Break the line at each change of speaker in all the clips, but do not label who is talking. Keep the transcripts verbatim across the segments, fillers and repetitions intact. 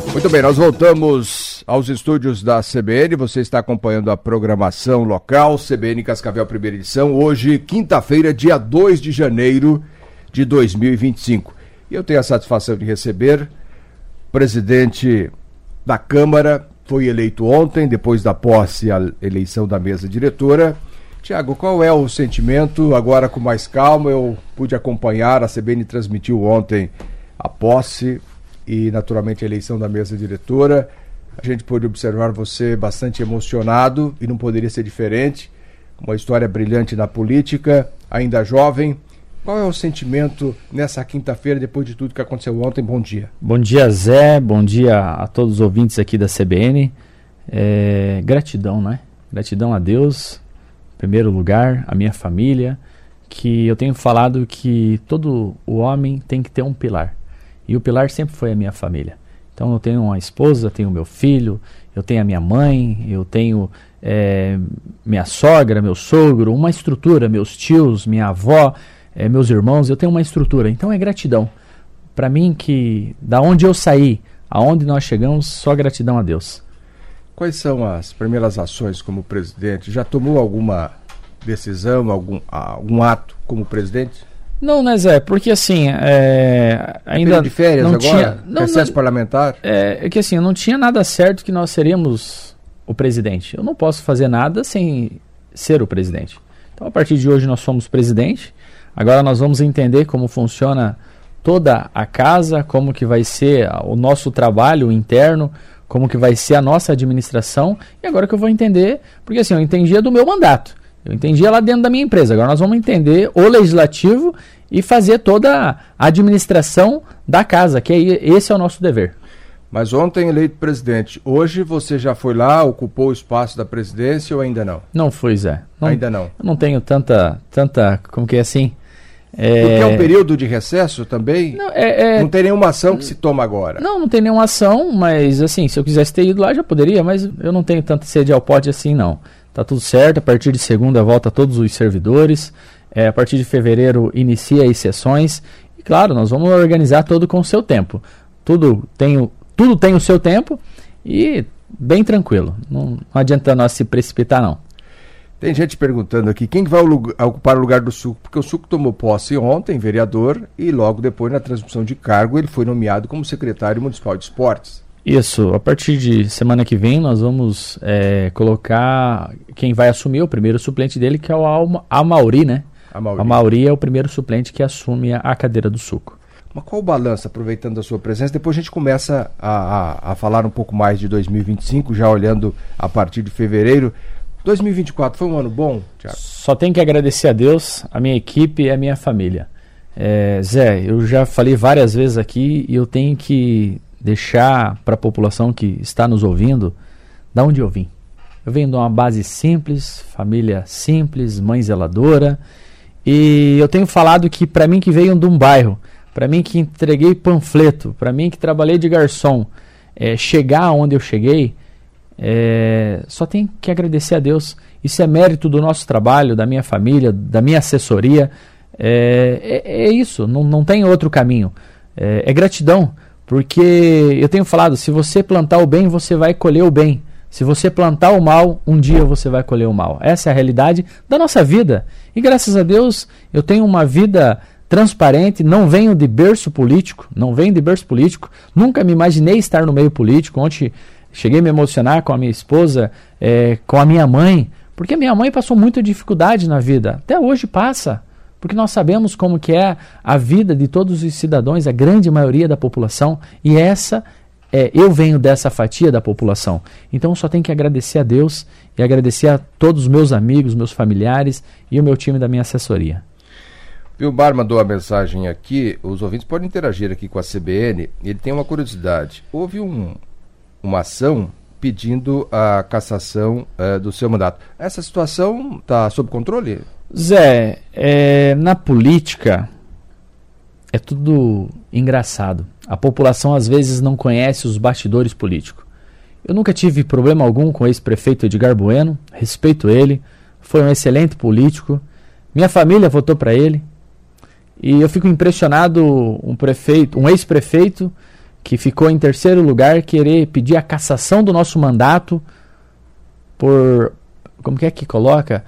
Muito bem, nós voltamos aos estúdios da C B N. Você está acompanhando a programação local, C B N Cascavel, primeira edição. Hoje, quinta-feira, dia dois de janeiro de dois mil e vinte e cinco. E eu tenho a satisfação de receber o presidente da Câmara, foi eleito ontem, depois da posse, a eleição da mesa diretora. Tiago, qual é o sentimento? Agora com mais calma, eu pude acompanhar, a C B N transmitiu ontem a posse e naturalmente a eleição da mesa diretora. A gente pôde observar você bastante emocionado e não poderia ser diferente. Uma história brilhante na política, ainda jovem. Qual é o sentimento nessa quinta-feira, depois de tudo que aconteceu ontem? Bom dia.
Bom dia, Zé. Bom dia a todos os ouvintes aqui da C B N. É, gratidão, né? Gratidão a Deus, em primeiro lugar, a minha família, que eu tenho falado que todo o homem tem que ter um pilar. E o pilar sempre foi a minha família. Então eu tenho uma esposa, tenho meu filho, eu tenho a minha mãe, eu tenho é, minha sogra, meu sogro, uma estrutura, meus tios, minha avó, é, meus irmãos, eu tenho uma estrutura. Então é gratidão. Para mim que da onde eu saí, aonde nós chegamos, só gratidão a Deus.
Quais são as primeiras ações como presidente? Já tomou alguma decisão, algum, algum ato como presidente?
Não, né, Zé? Porque assim, é, ainda
período de férias
não
agora?
Tinha, não,
recesso
não,
parlamentar?
É, é que assim, não tinha nada certo que nós seríamos o presidente. Eu não posso fazer nada sem ser o presidente. Então, a partir de hoje, nós somos presidente. Agora nós vamos entender como funciona toda a casa, como que vai ser o nosso trabalho interno, como que vai ser a nossa administração. E agora que eu vou entender, porque assim, eu entendia do meu mandato. Eu entendia lá dentro da minha empresa. Agora nós vamos entender o legislativo e fazer toda a administração da casa, que é, esse é o nosso dever.
Mas ontem eleito presidente, hoje você já foi lá, ocupou o espaço da presidência ou ainda não?
Não fui, Zé. Não,
ainda não?
Eu não tenho tanta, tanta, como que é assim? É...
Porque é um período de recesso também?
Não, é, é...
não tem nenhuma ação que se toma agora?
Não, não tem nenhuma ação, mas assim, se eu quisesse ter ido lá já poderia, mas eu não tenho tanta sede ao pote assim não. Tá tudo certo, a partir de segunda volta todos os servidores, é, a partir de fevereiro inicia as sessões, e claro, nós vamos organizar tudo com o seu tempo. Tudo tem o, tudo tem o seu tempo e bem tranquilo, não, não adianta nós se precipitar não.
Tem gente perguntando aqui, quem vai ocupar o lugar do Suco? Porque o Suco tomou posse ontem, vereador, e logo depois na transmissão de cargo ele foi nomeado como secretário municipal de esportes. Isso,
a partir de semana que vem nós vamos é, colocar quem vai assumir o primeiro suplente dele, que é o Amauri, né? A Amauri é o primeiro suplente que assume a, a cadeira do Suco.
Mas qual o balanço, aproveitando a sua presença? Depois a gente começa a, a, a falar um pouco mais de dois mil e vinte e cinco, já olhando a partir de fevereiro. dois mil e vinte e quatro foi um ano bom, Thiago?
Só tenho que agradecer a Deus, a minha equipe e a minha família. É, Zé, eu já falei várias vezes aqui e eu tenho que deixar para a população que está nos ouvindo da onde eu vim. Eu venho de uma base simples, família simples, mãe zeladora, e eu tenho falado que para mim que veio de um bairro, para mim que entreguei panfleto, para mim que trabalhei de garçom, é, chegar onde eu cheguei, é, só tenho que agradecer a Deus. Isso é mérito do nosso trabalho, da minha família, da minha assessoria, é, é, é isso, não, não tem outro caminho, é, é gratidão. Porque eu tenho falado, se você plantar o bem, você vai colher o bem. Se você plantar o mal, um dia você vai colher o mal. Essa é a realidade da nossa vida. E graças a Deus, eu tenho uma vida transparente, não venho de berço político, não venho de berço político, nunca me imaginei estar no meio político. Ontem cheguei a me emocionar com a minha esposa, é, com a minha mãe, porque a minha mãe passou muita dificuldade na vida, até hoje passa. Porque nós sabemos como que é a vida de todos os cidadãos, a grande maioria da população, e essa, é, eu venho dessa fatia da população. Então só tenho que agradecer a Deus e agradecer a todos os meus amigos, meus familiares e o meu time da minha assessoria.
Vilmar mandou a mensagem aqui, os ouvintes podem interagir aqui com a C B N, ele tem uma curiosidade. Houve um, uma ação pedindo a cassação uh, do seu mandato. Essa situação está sob controle?
Zé, é, na política é tudo engraçado. A população às vezes não conhece os bastidores políticos. Eu nunca tive problema algum com o ex-prefeito Edgar Bueno, respeito ele, foi um excelente político, minha família votou para ele, e eu fico impressionado um prefeito, um ex-prefeito que ficou em terceiro lugar, querer pedir a cassação do nosso mandato por... Como que é que coloca?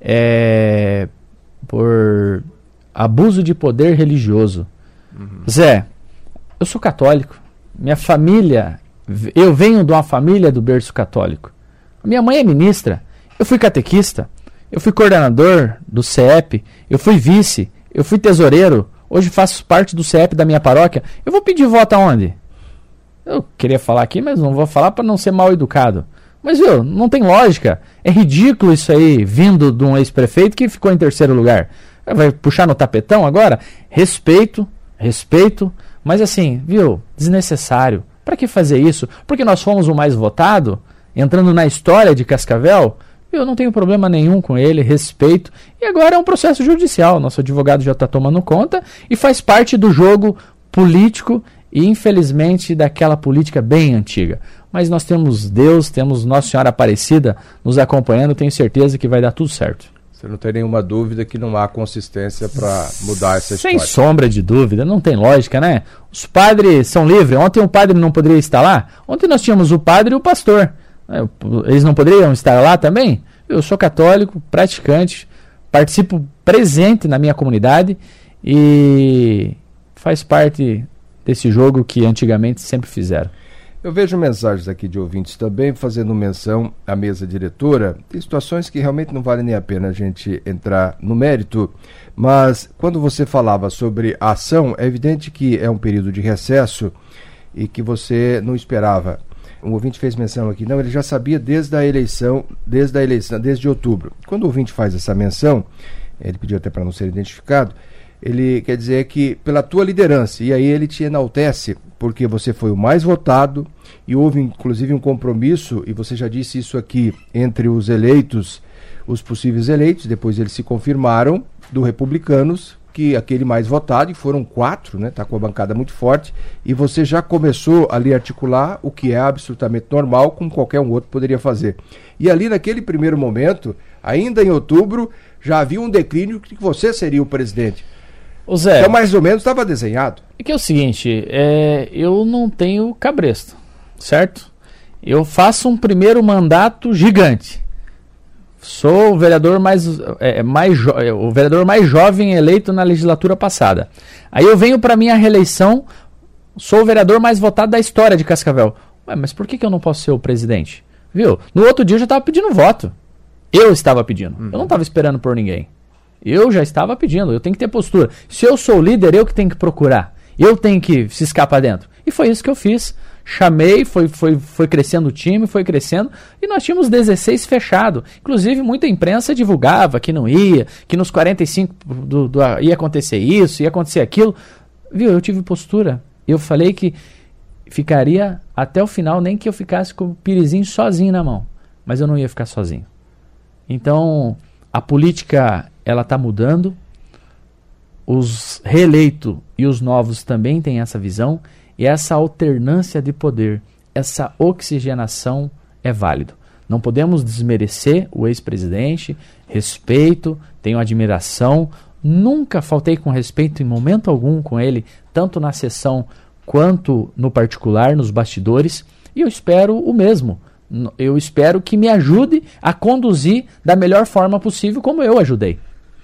É, por abuso de poder religioso. Uhum. Zé, eu sou católico. Minha família... Eu venho de uma família do berço católico. Minha mãe é ministra. Eu fui catequista. Eu fui coordenador do C E P. Eu fui vice. Eu fui tesoureiro. Hoje faço parte do C E P da minha paróquia. Eu vou pedir voto aonde? Eu queria falar aqui, mas não vou falar para não ser mal educado. Mas, viu, não tem lógica. É ridículo isso aí, vindo de um ex-prefeito que ficou em terceiro lugar. Vai puxar no tapetão agora? Respeito, respeito. Mas assim, viu, desnecessário. Para que fazer isso? Porque nós fomos o mais votado, entrando na história de Cascavel. Eu não tenho problema nenhum com ele, respeito. E agora é um processo judicial. Nosso advogado já está tomando conta e faz parte do jogo político e, infelizmente, daquela política bem antiga. Mas nós temos Deus, temos Nossa Senhora Aparecida nos acompanhando. Tenho certeza que vai dar tudo certo.
Você não tem nenhuma dúvida que não há consistência para mudar essa história?
Sem sombra de dúvida, não tem lógica, né? Os padres são livres. Ontem um padre não poderia estar lá. Ontem nós tínhamos o padre e o pastor. Eles não poderiam estar lá também? Eu sou católico, praticante, participo presente na minha comunidade e faz parte desse jogo que antigamente sempre fizeram.
Eu vejo mensagens aqui de ouvintes também fazendo menção à mesa diretora. Tem situações que realmente não vale nem a pena a gente entrar no mérito, mas quando você falava sobre a ação, é evidente que é um período de recesso e que você não esperava. Um ouvinte fez menção aqui, não, ele já sabia desde a eleição, desde a eleição, desde outubro. Quando o ouvinte faz essa menção, ele pediu até para não ser identificado, ele quer dizer que pela tua liderança, e aí ele te enaltece, porque você foi o mais votado, e houve inclusive um compromisso, e você já disse isso aqui, entre os eleitos, os possíveis eleitos, depois eles se confirmaram, do Republicanos, que aquele mais votado, e foram quatro, né? Está com a bancada muito forte, e você já começou ali a articular o que é absolutamente normal, como qualquer um outro poderia fazer. E ali naquele primeiro momento, ainda em outubro, já havia um declínio que você seria o presidente.
Ô Zé,
então mais ou menos estava desenhado.
É que é o seguinte, é, eu não tenho cabresto, certo? Eu faço um primeiro mandato gigante. Sou o vereador mais, é, mais jo- o vereador mais jovem eleito na legislatura passada. Aí eu venho para minha reeleição, sou o vereador mais votado da história de Cascavel. Ué, mas por que, que eu não posso ser o presidente? Viu? No outro dia eu já estava pedindo voto. Eu estava pedindo. Uhum. Eu não estava esperando por ninguém. Eu já estava pedindo. Eu tenho que ter postura. Se eu sou o líder, eu que tenho que procurar. Eu tenho que se escapar dentro. E foi isso que eu fiz. Chamei, foi, foi, foi crescendo o time, foi crescendo, e nós tínhamos dezesseis fechado. Inclusive, muita imprensa divulgava que não ia, que nos quarenta e cinco do, do, ia acontecer isso, ia acontecer aquilo. Viu, eu tive postura. Eu falei que ficaria até o final, nem que eu ficasse com o Pirizinho sozinho na mão. Mas eu não ia ficar sozinho. Então, a política, ela está mudando. Os reeleitos e os novos também têm essa visão. E essa alternância de poder, essa oxigenação é válido. Não podemos desmerecer o ex-presidente, respeito, tenho admiração, nunca faltei com respeito em momento algum com ele, tanto na sessão quanto no particular, nos bastidores, e eu espero o mesmo. Eu espero que me ajude a conduzir da melhor forma possível, como eu ajudei.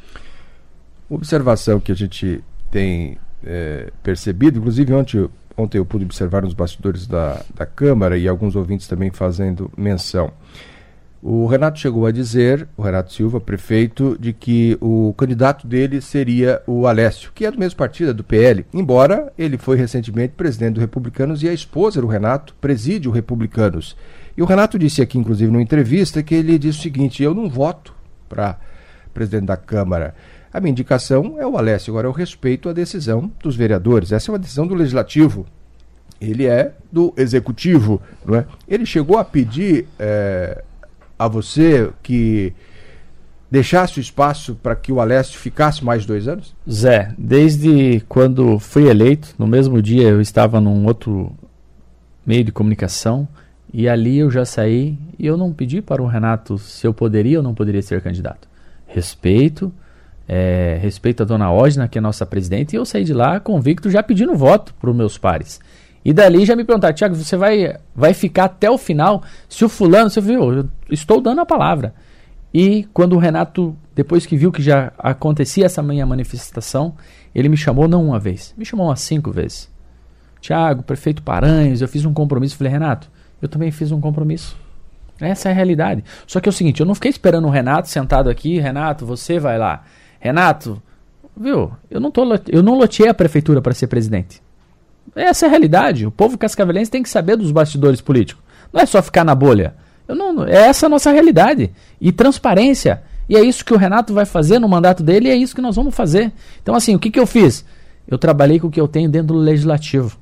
Observação que a gente tem é, percebido, inclusive ontem Ontem eu pude observar nos bastidores da, da Câmara e alguns ouvintes também fazendo menção. O Renato chegou a dizer, o Renato Silva, prefeito, de que o candidato dele seria o Alessio, que é do mesmo partido, do P L, embora ele foi recentemente presidente do Republicanos e a esposa do Renato preside o Republicanos. E o Renato disse aqui, inclusive, numa entrevista, que ele disse o seguinte, eu não voto para presidente da Câmara. A minha indicação é o Alessio, agora eu respeito a decisão dos vereadores. Essa é uma decisão do Legislativo. Ele é do Executivo, não é? Ele chegou a pedir é, a você que deixasse o espaço para que o Alessio ficasse mais dois anos?
Zé, desde quando fui eleito, no mesmo dia eu estava num outro meio de comunicação e ali eu já saí e eu não pedi para o Renato se eu poderia ou não poderia ser candidato. Respeito... É, respeito a dona Ógina, que é nossa presidente, e eu saí de lá convicto, já pedindo voto para os meus pares. E dali já me perguntaram, Thiago, você vai, vai ficar até o final? Se o fulano, você viu, eu estou dando a palavra. E quando o Renato, depois que viu que já acontecia essa minha manifestação, ele me chamou não uma vez, me chamou umas cinco vezes. Thiago, prefeito Paranhos, eu fiz um compromisso. Falei, Renato, eu também fiz um compromisso. Essa é a realidade. Só que é o seguinte, eu não fiquei esperando o Renato sentado aqui, Renato, você vai lá. Renato, viu, eu não, tô, eu não loteei a prefeitura para ser presidente. Essa é a realidade. O povo cascavelense tem que saber dos bastidores políticos. Não é só ficar na bolha. Eu não, é essa a nossa realidade. E transparência. E é isso que o Renato vai fazer no mandato dele e é isso que nós vamos fazer. Então, assim, o que, que eu fiz? Eu trabalhei com o que eu tenho dentro do legislativo.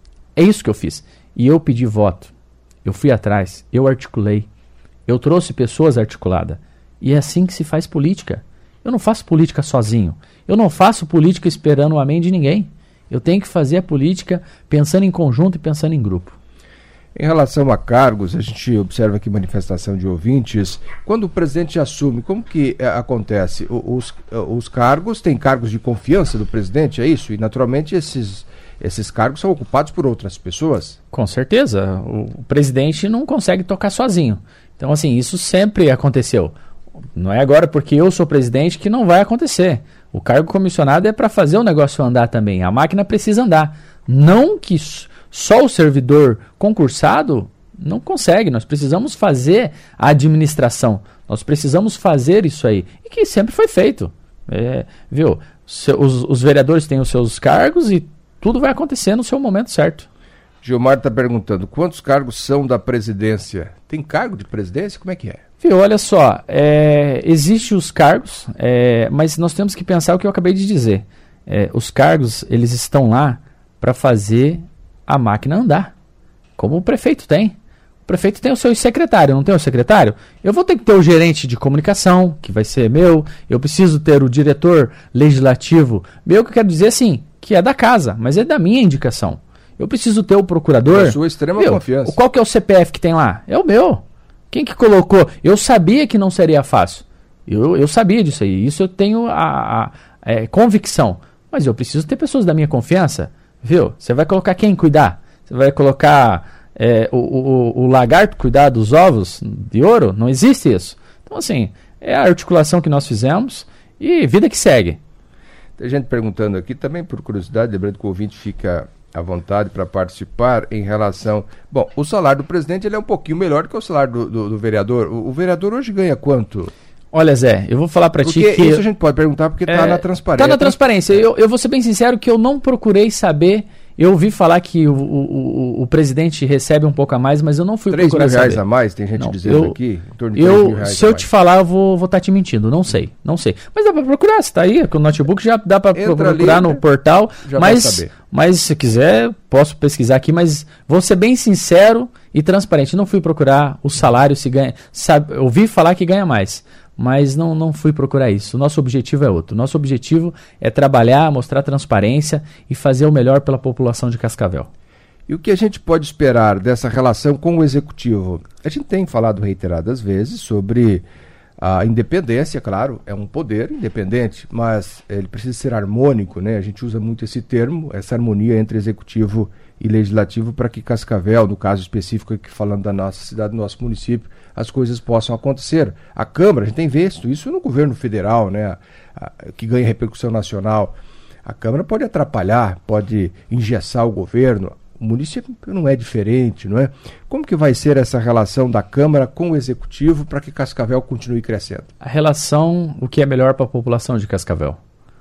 É isso que eu fiz. E eu pedi voto. Eu fui atrás. Eu articulei. Eu trouxe pessoas articuladas. E é assim que se faz política. Eu não faço política sozinho. Eu não faço política esperando o amém de ninguém. Eu tenho que fazer a política pensando em conjunto e pensando em grupo.
Em relação a cargos, a gente observa aqui manifestação de ouvintes. Quando o presidente assume, como que é, acontece? Os, os cargos, tem cargos de confiança do presidente, é isso? E naturalmente esses, esses cargos são ocupados por outras pessoas?
Com certeza. O, o presidente não consegue tocar sozinho. Então, assim, isso sempre aconteceu. Não é agora porque eu sou presidente que não vai acontecer. O cargo comissionado é para fazer o negócio andar também. A máquina precisa andar. Não que só o servidor concursado não consegue. Nós precisamos fazer a administração. Nós precisamos fazer isso aí. E que sempre foi feito. É, viu? Os, os vereadores têm os seus cargos e tudo vai acontecer no seu momento certo.
Gilmar está perguntando, quantos cargos são da presidência? Tem cargo de presidência? Como é que é?
Viu, olha só, é, existem os cargos, é, mas nós temos que pensar o que eu acabei de dizer. É, os cargos, eles estão lá para fazer a máquina andar, como o prefeito tem. O prefeito tem o seu secretário, não tem o secretário? Eu vou ter que ter o gerente de comunicação, que vai ser meu, eu preciso ter o diretor legislativo, meu, que eu quero dizer assim, que é da casa, mas é da minha indicação. Eu preciso ter o procurador.
Da sua extrema
meu,
confiança.
Qual que é o C P F que tem lá? É o meu. Quem que colocou? Eu sabia que não seria fácil. Eu, eu sabia disso aí. Isso eu tenho a, a, a é, convicção. Mas eu preciso ter pessoas da minha confiança. Viu? Você vai colocar quem cuidar? Você vai colocar é, o, o, o lagarto cuidar dos ovos de ouro? Não existe isso. Então, assim, é a articulação que nós fizemos e vida que segue.
Tem gente perguntando aqui, também por curiosidade, lembrando que o ouvinte fica à vontade para participar em relação... Bom, o salário do presidente ele é um pouquinho melhor do que o salário do, do, do vereador. O, o vereador hoje ganha quanto?
Olha, Zé, eu vou falar para ti que...
Isso a gente pode perguntar porque está é, na transparência.
Está na transparência. Eu, eu vou ser bem sincero que eu não procurei saber... Eu ouvi falar que o, o, o, o presidente recebe um pouco a mais, mas eu não fui procurar saber. três mil reais
a mais, tem gente não, dizendo eu, aqui?
Em torno de eu, mil reais se eu te falar, eu vou estar tá te mentindo. Não sei, não sei. Mas dá para procurar, se está aí, com o notebook já dá para procurar ali, no portal. Já mas, vai saber. Mas se quiser, posso pesquisar aqui, mas vou ser bem sincero e transparente. Não fui procurar o salário, se ganha. Sabe, ouvi falar que ganha mais. Mas não, não fui procurar isso. O nosso objetivo é outro. O nosso objetivo é trabalhar, mostrar transparência e fazer o melhor pela população de Cascavel.
E o que a gente pode esperar dessa relação com o Executivo? A gente tem falado reiteradas vezes sobre a independência, claro, é um poder independente, mas ele precisa ser harmônico, né? A gente usa muito esse termo, essa harmonia entre Executivo e Legislativo para que Cascavel, no caso específico aqui falando da nossa cidade, do nosso município, as coisas possam acontecer. A Câmara, a gente tem visto isso no governo federal, né, a, a, que ganha repercussão nacional. A Câmara pode atrapalhar, pode engessar o governo. O município não é diferente, não é? Como que vai ser essa relação da Câmara com o Executivo para que Cascavel continue crescendo?
A relação, o que é melhor para a população de Cascavel.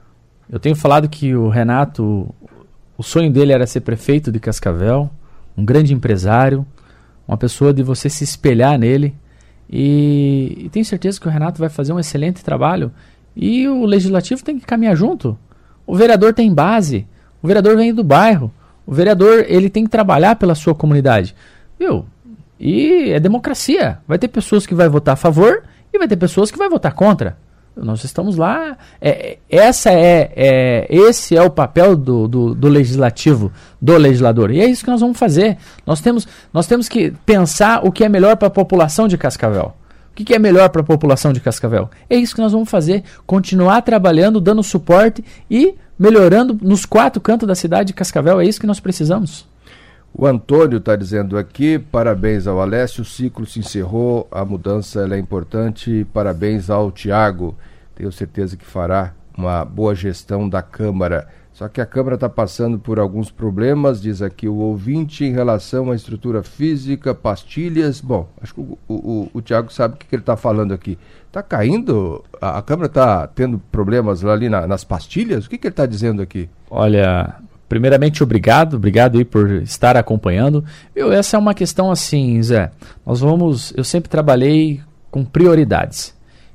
Eu tenho falado que o Renato, o sonho dele era ser prefeito de Cascavel, um grande empresário, uma pessoa de você se espelhar nele. E, e tenho certeza que o Renato vai fazer um excelente trabalho. E o Legislativo tem que caminhar junto. O vereador tem base, o vereador vem do bairro. O vereador, ele tem que trabalhar pela sua comunidade. Viu? E é democracia. Vai ter pessoas que vai votar a favor e vai ter pessoas que vai votar contra. Nós estamos lá. É, essa é, é, esse é o papel do, do, do legislativo, do legislador. E é isso que nós vamos fazer. Nós temos, nós temos que pensar o que é melhor para a população de Cascavel. O que, que é melhor para a população de Cascavel? É isso que nós vamos fazer. Continuar trabalhando, dando suporte e melhorando nos quatro cantos da cidade de Cascavel. É isso que nós precisamos.
O Antônio está dizendo aqui, parabéns ao Alessio, o ciclo se encerrou, a mudança ela é importante, parabéns ao Tiago, tenho certeza que fará uma boa gestão da Câmara. Só que a Câmara está passando por alguns problemas, diz aqui o ouvinte, em relação à estrutura física, pastilhas. Bom, acho que o, o, o Tiago sabe o que, que ele está falando aqui. Está caindo? A, a Câmara está tendo problemas lá ali na, nas pastilhas? O que, que ele está dizendo aqui?
Olha... Primeiramente, obrigado, obrigado aí por estar acompanhando. Eu, essa é uma questão assim, Zé, nós vamos, eu sempre trabalhei com prioridades,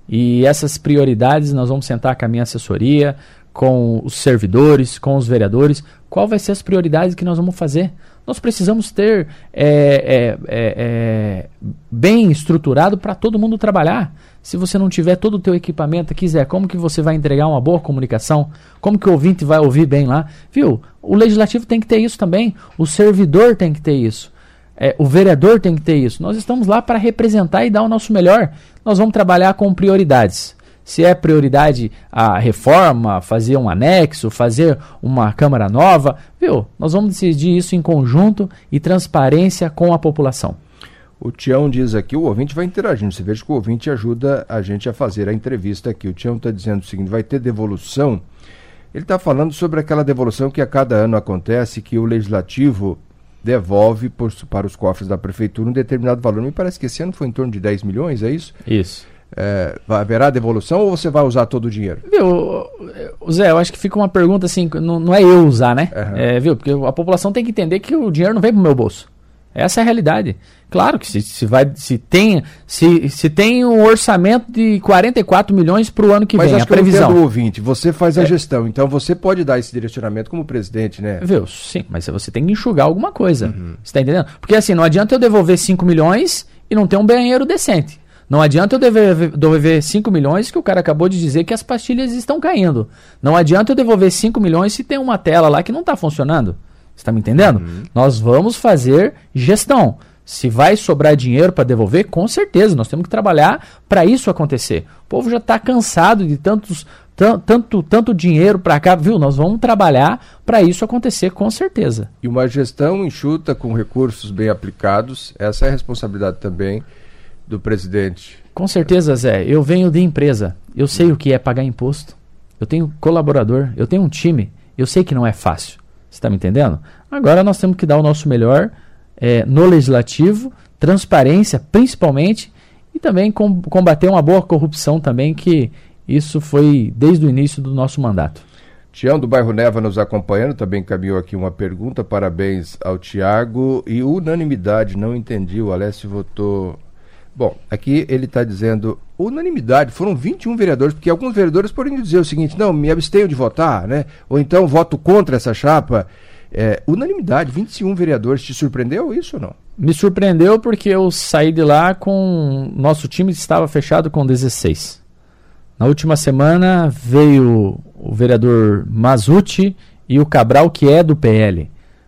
e essas prioridades nós vamos sentar com a minha assessoria, com os servidores, com os vereadores, qual vai ser as prioridades que nós vamos fazer. Nós precisamos ter é, é, é, é, bem estruturado para todo mundo trabalhar. Se você não tiver todo o teu equipamento aqui, Zé, como que você vai entregar uma boa comunicação? Como que o ouvinte vai ouvir bem lá? Viu? O legislativo tem que ter isso também. O servidor tem que ter isso. É, o vereador tem que ter isso. Nós estamos lá para representar e dar o nosso melhor. Nós vamos trabalhar com prioridades. Se é prioridade a reforma, fazer um anexo, fazer uma Câmara nova, viu? Nós vamos decidir isso em conjunto e transparência com a população.
O Tião diz aqui, o ouvinte vai interagindo, você veja que o ouvinte ajuda a gente a fazer a entrevista aqui. O Tião está dizendo o seguinte, vai ter devolução. Ele está falando sobre aquela devolução que a cada ano acontece, que o Legislativo devolve por, para os cofres da Prefeitura um determinado valor. Me parece que esse ano foi em torno de dez milhões, é isso?
Isso.
É, haverá devolução ou você vai usar todo o dinheiro?
Viu, Zé, eu acho que fica uma pergunta assim, não, não é eu usar, né?
Uhum.
É, viu, porque a população tem que entender que o dinheiro não vem pro meu bolso. Essa é a realidade. Claro que se, se, vai, se, tem, se, se tem um orçamento de quarenta e quatro milhões para o ano que
Mas
vem,
acho
a
que
previsão.
eu entendo o ouvinte, você faz a
É.
gestão, então você pode dar esse direcionamento como presidente, né?
Viu? Sim, mas você tem que enxugar alguma coisa.
Uhum.
Você está entendendo? Porque assim, não adianta eu devolver cinco milhões e não ter um banheiro decente. Não adianta eu devolver, devolver cinco milhões que o cara acabou de dizer que as pastilhas estão caindo. Não adianta eu devolver cinco milhões se tem uma tela lá que não está funcionando. Você está me entendendo?
Uhum.
Nós vamos fazer gestão. Se vai sobrar dinheiro para devolver, com certeza, nós temos que trabalhar para isso acontecer. O povo já está cansado de tantos, tanto, tanto dinheiro para cá, viu? Nós vamos trabalhar para isso acontecer, com certeza.
E uma gestão enxuta com recursos bem aplicados, essa é a responsabilidade também do presidente.
Com certeza, Zé. Eu venho de empresa, eu sei o que é pagar imposto, eu tenho colaborador, eu tenho um time, eu sei que não é fácil. Você está me entendendo? Agora nós temos que dar o nosso melhor é, no legislativo, transparência principalmente, e também com, combater uma boa corrupção também, que isso foi desde o início do nosso mandato.
Tião do Bairro Neva nos acompanhando, também caminhou aqui uma pergunta, parabéns ao Tiago. E unanimidade, não entendi, o Alessio votou... Bom, aqui ele está dizendo unanimidade, foram vinte e um vereadores, porque alguns vereadores poderiam dizer o seguinte, não, me abstenho de votar, né? Ou então voto contra essa chapa. É, unanimidade, vinte e um vereadores, te surpreendeu isso ou não?
Me surpreendeu porque eu saí de lá com... Nosso time estava fechado com dezesseis. Na última semana veio o vereador Mazzucci e o Cabral, que é do P L.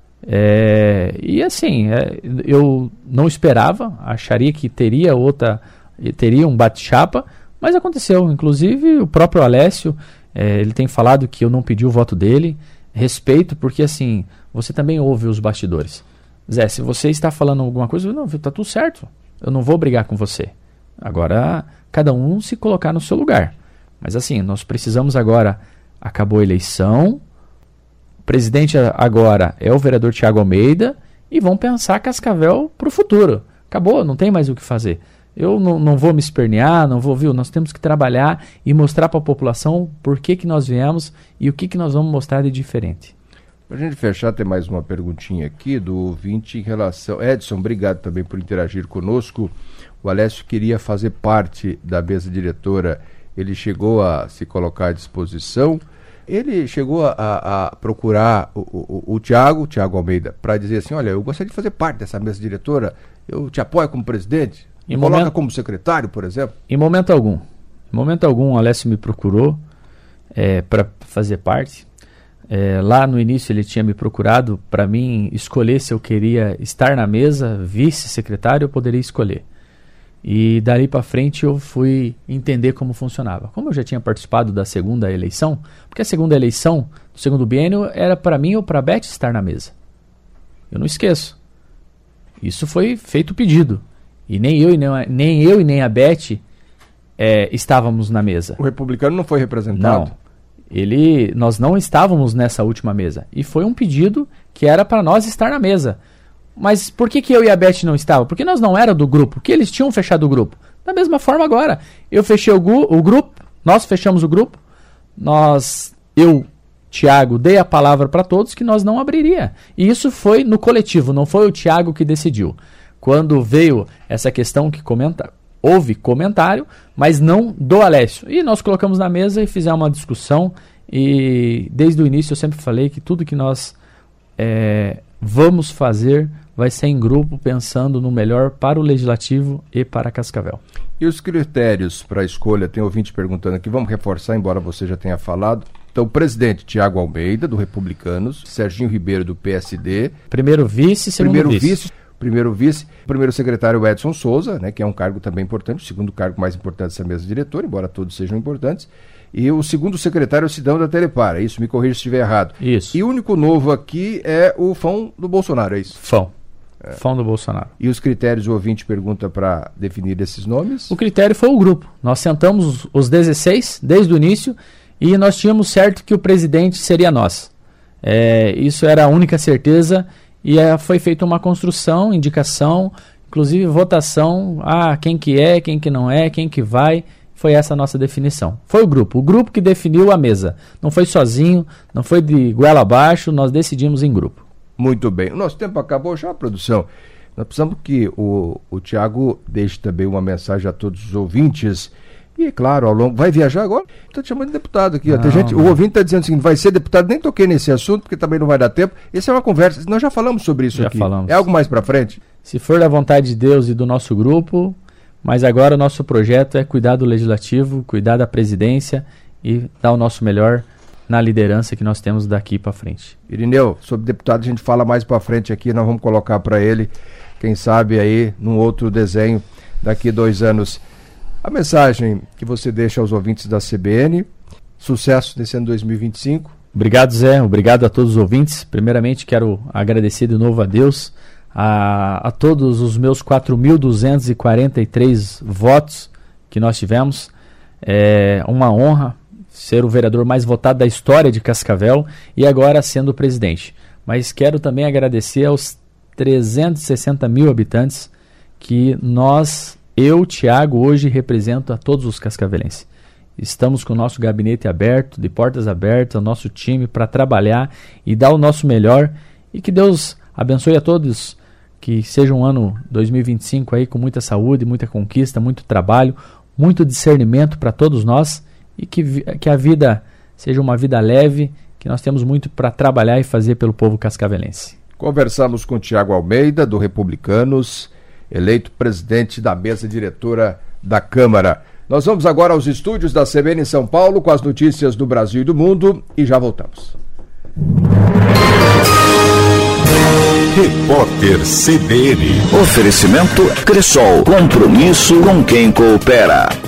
É, e assim, é, eu não esperava, acharia que teria outra, teria um bate-chapa, mas aconteceu. Inclusive o próprio Alessio, é, ele tem falado que eu não pedi o voto dele. Respeito, porque assim, você também ouve os bastidores. Zé, se você está falando alguma coisa, não, tá tudo certo, eu não vou brigar com você. Agora, cada um se colocar no seu lugar. Mas assim, nós precisamos agora, acabou a eleição, o presidente agora é o vereador Tiago Almeida, e vão pensar Cascavel para o futuro. Acabou, não tem mais o que fazer. Eu não, não vou me espernear, não vou, viu? Nós temos que trabalhar e mostrar para a população por que, que nós viemos e o que, que nós vamos mostrar de diferente.
Para a gente fechar, tem mais uma perguntinha aqui do ouvinte em relação... Edson, obrigado também por interagir conosco. O Alessio queria fazer parte da mesa diretora, ele chegou a se colocar à disposição, ele chegou a, a procurar o, o, o Tiago, o Tiago Almeida, para dizer assim, olha, eu gostaria de fazer parte dessa mesa diretora, eu te apoio como presidente, me coloca momento, como secretário, por exemplo?
Em momento algum. Em momento algum, o Alessio me procurou é, para fazer parte. É, lá no início ele tinha me procurado para mim escolher se eu queria estar na mesa, vice-secretário, eu poderia escolher. E dali para frente eu fui entender como funcionava. Como eu já tinha participado da segunda eleição, porque a segunda eleição, do segundo biênio, era para mim ou para a Beth estar na mesa. Eu não esqueço. Isso foi feito o pedido. E nem eu e nem, a- nem, eu, e nem a Beth é, estávamos na mesa.
O republicano não foi representado?
Não. Ele, nós não estávamos nessa última mesa. E foi um pedido que era para nós estar na mesa. Mas por que, que eu e a Beth não estavam? Porque nós não era do grupo. Porque eles tinham fechado o grupo. Da mesma forma agora. Eu fechei o, gu- o grupo. Nós fechamos o grupo. Nós, eu, Tiago, dei a palavra para todos que nós não abriria. E isso foi no coletivo. Não foi o Tiago que decidiu. Quando veio essa questão que comenta, houve comentário, mas não do Alessio. E nós colocamos na mesa e fizemos uma discussão. E desde o início eu sempre falei que tudo que nós é, vamos fazer vai ser em grupo, pensando no melhor para o Legislativo e para Cascavel.
E os critérios para a escolha? Tem ouvinte perguntando aqui, vamos reforçar, embora você já tenha falado. Então, o presidente Tiago Almeida, do Republicanos, Serginho Ribeiro, do P S D.
Primeiro vice, segundo
primeiro
vice.
vice. Primeiro vice, primeiro secretário Edson Souza, né, que é um cargo também importante, o segundo cargo mais importante dessa mesa diretora, embora todos sejam importantes. E o segundo secretário é o Sidão da Telepar, é isso? Me corrija se estiver errado.
Isso.
E o único novo aqui é o Fão do Bolsonaro, é isso?
Fão. É. Fão do Bolsonaro.
E os critérios, o ouvinte pergunta para definir esses nomes?
O critério foi o grupo. Nós sentamos os dezesseis desde o início e nós tínhamos certo que o presidente seria nós. É, isso era a única certeza e é, foi feita uma construção, indicação, inclusive votação, ah, quem que é, quem que não é, quem que vai. Foi essa a nossa definição. Foi o grupo. O grupo que definiu a mesa. Não foi sozinho, não foi de goela abaixo, nós decidimos em grupo.
Muito bem. O nosso tempo acabou já, produção. Nós precisamos que o, o Tiago deixe também uma mensagem a todos os ouvintes. E, claro, ao longo... Vai viajar agora? Estou te chamando de deputado aqui. Ó. Tem gente, o ouvinte está dizendo o seguinte, vai ser deputado, nem toquei nesse assunto, porque também não vai dar tempo. Essa é uma conversa. Nós já falamos sobre isso
já
aqui.
Falamos.
É algo mais para frente?
Se for da vontade de Deus e do nosso grupo, mas agora o nosso projeto é cuidar do Legislativo, cuidar da presidência e dar o nosso melhor na liderança que nós temos daqui para frente.
Irineu, sobre deputado a gente fala mais para frente aqui, nós vamos colocar para ele, quem sabe aí, num outro desenho, daqui dois anos. A mensagem que você deixa aos ouvintes da C B N, sucesso nesse ano dois mil e vinte e cinco.
Obrigado, Zé, obrigado a todos os ouvintes. Primeiramente quero agradecer de novo a Deus, a, a todos os meus quatro mil duzentos e quarenta e três votos que nós tivemos. É uma honra ser o vereador mais votado da história de Cascavel e agora sendo o presidente. Mas quero também agradecer aos trezentos e sessenta mil habitantes que nós, eu, Tiago, hoje represento a todos os cascavelenses. Estamos com o nosso gabinete aberto, de portas abertas, o nosso time para trabalhar e dar o nosso melhor. E que Deus abençoe a todos, que seja um ano dois mil e vinte e cinco aí com muita saúde, muita conquista, muito trabalho, muito discernimento para todos nós e que, que a vida seja uma vida leve, que nós temos muito para trabalhar e fazer pelo povo cascavelense.
Conversamos com Tiago Almeida, do Republicanos, eleito presidente da mesa diretora da Câmara. Nós vamos agora aos estúdios da C B N em São Paulo com as notícias do Brasil e do mundo e já voltamos.
Repórter C B N.
Oferecimento Cressol. Compromisso com quem coopera.